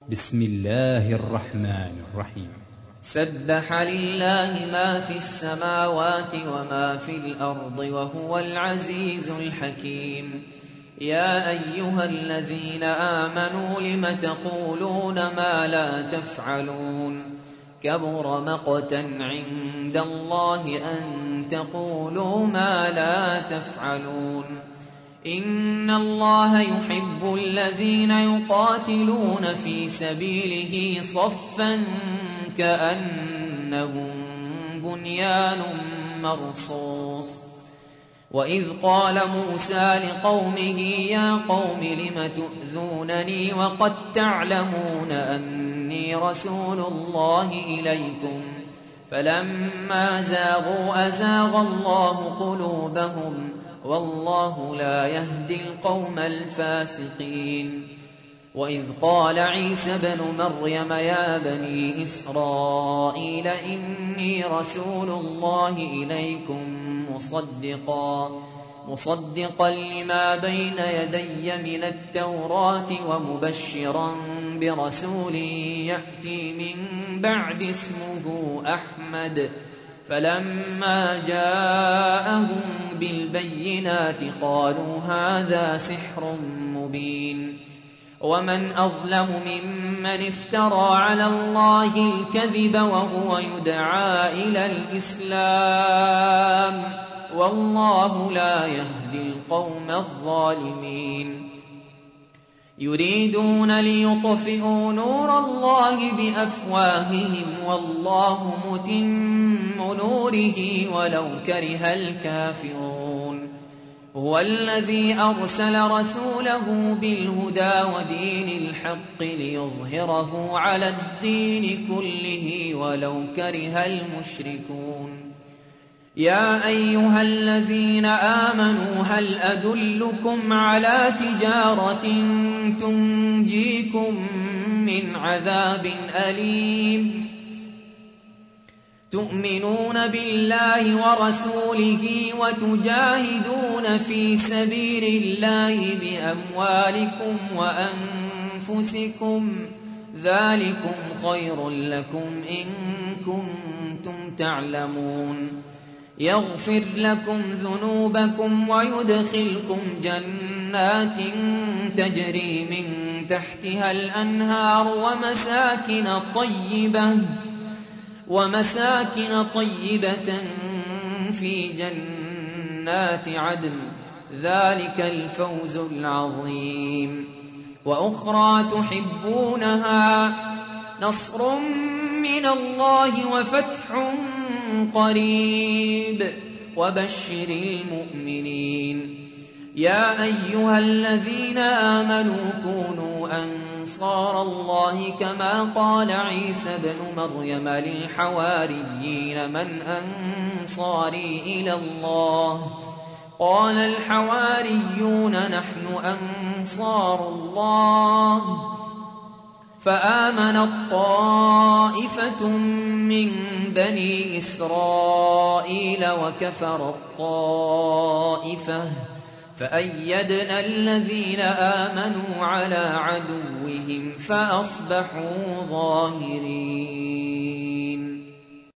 بسم الله الرحمن الرحيم. سبح لله ما في السماوات وما في الأرض وهو العزيز الحكيم. يا أيها الذين آمنوا لم تقولون ما لا تفعلون كبر مقتا عند الله أن تقولوا ما لا تفعلون. إن الله يحب الذين يقاتلون في سبيله صفا كأنهم بنيان مرصوص. وإذ قال موسى لقومه يا قوم لم تؤذونني وقد تعلمون أني رسول الله إليكم فلما زاغوا أزاغ الله قلوبهم والله لا يهدي القوم الفاسقين. وإذ قال عيسى بن مريم يا بني إسرائيل إني رسول الله إليكم مصدقا لما بين يدي من التوراة ومبشرا برسول يأتي من بعد اسمه أحمد. فلما جاءهم بالبينات قالوا هذا سحر مبين. ومن أظلم ممن افترى على الله الكذب وهو يدعى إلى الإسلام والله لا يهدي القوم الظالمين. يريدون ليطفئوا نور الله بأفواههم والله متم نوره ولو كره الكافرون. هو الذي أرسل رسوله بالهدى ودين الحق ليظهره على الدين كله ولو كره المشركون. يا أيها الذين آمنوا هل أدلكم على تجارة تنجيكم من عذاب أليم تؤمنون بالله ورسوله وتجاهدون في سبيل الله بأموالكم وأنفسكم ذلكم خير لكم إن كنتم تعلمون. يغفر لكم ذنوبكم ويدخلكم جنات تجري من تحتها الأنهار ومساكن طيبة في جنات عدن ذلك الفوز العظيم. وأخرى تحبونها نصر من الله وفتح قريب وبشر المؤمنين. يا أيها الذين آمنوا كونوا أنصار الله كما قال عيسى بن مريم للحواريين من أنصاري إلى الله قال الحواريون نحن أنصار الله. فآمنت طائفة من بني إسرائيل وكفرت طائفة فأيدنا الذين آمنوا على عدوهم فأصبحوا ظاهرين.